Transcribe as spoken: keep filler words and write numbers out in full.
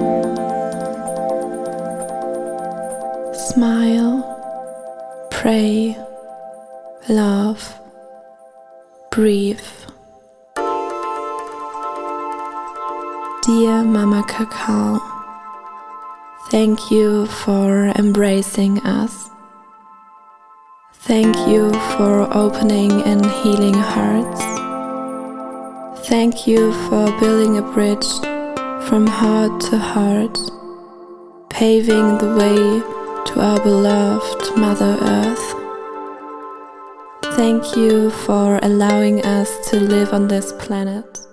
Smile, pray, love, breathe. Dear Mama Cacao, thank you for embracing us. Thank you for opening and healing hearts. Thank you for building a bridge from heart to heart, paving the way to our beloved Mother Earth. Thank you for allowing us to live on this planet.